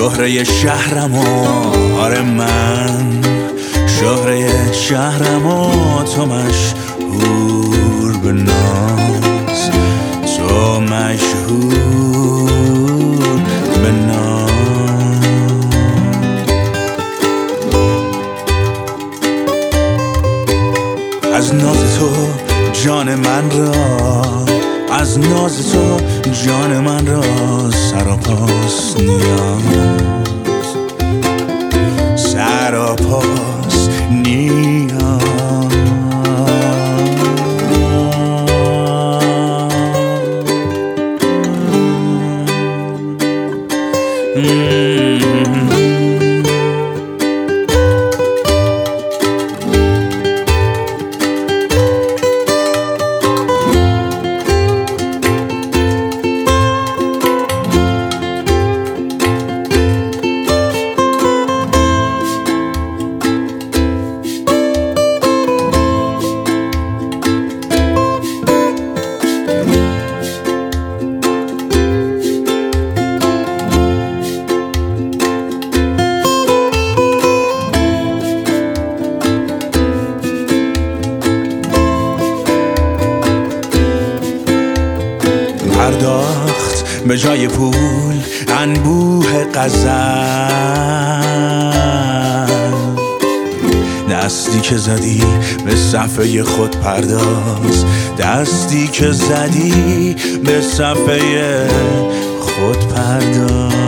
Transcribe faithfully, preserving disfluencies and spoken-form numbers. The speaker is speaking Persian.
شهره شهرم و آره من شهره شهرم و تو مشهور به ناز، تو مشهور به ناز. از ناز تو جان من را، از ناز تو جان من را سراپاس نیاز، سراپاس نیاز. پرداخت به جای پول انبوه غزل، دستی که زدی به صفحه خود پرداز، دستی که زدی به صفحه خود پرداز.